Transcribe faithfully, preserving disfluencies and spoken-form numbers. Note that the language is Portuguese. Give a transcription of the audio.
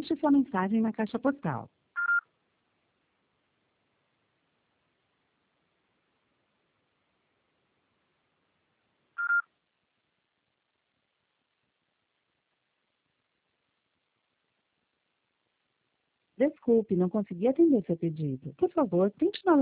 deixe sua mensagem na caixa postal. Desculpe, não consegui atender seu pedido. Por favor, tente novamente.